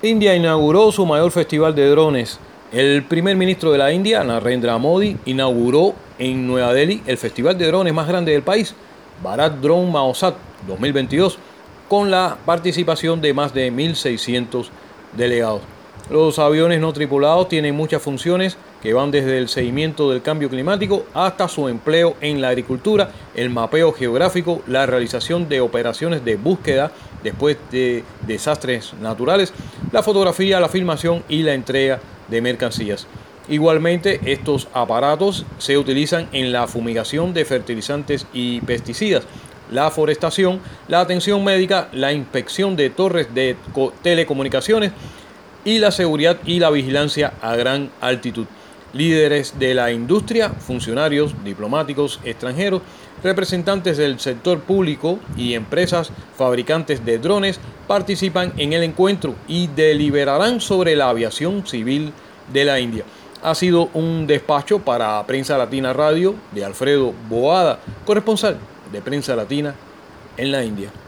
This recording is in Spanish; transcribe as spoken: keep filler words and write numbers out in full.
India inauguró su mayor festival de drones. El primer ministro de la India, Narendra Modi, inauguró en Nueva Delhi el festival de drones más grande del país, Bharat Drone Mahotsav dos mil veintidós, con la participación de más de mil seiscientos delegados. Los aviones no tripulados tienen muchas funciones que van desde el seguimiento del cambio climático hasta su empleo en la agricultura, el mapeo geográfico, la realización de operaciones de búsqueda después de desastres naturales, la fotografía, la filmación y la entrega de mercancías. Igualmente, estos aparatos se utilizan en la fumigación de fertilizantes y pesticidas, la forestación, la atención médica, la inspección de torres de telecomunicaciones y la seguridad y la vigilancia a gran altitud. Líderes de la industria, funcionarios, diplomáticos extranjeros, representantes del sector público y empresas fabricantes de drones participan en el encuentro y deliberarán sobre la aviación civil de la India. Ha sido un despacho para Prensa Latina Radio de Alfredo Boada, corresponsal de Prensa Latina en la India.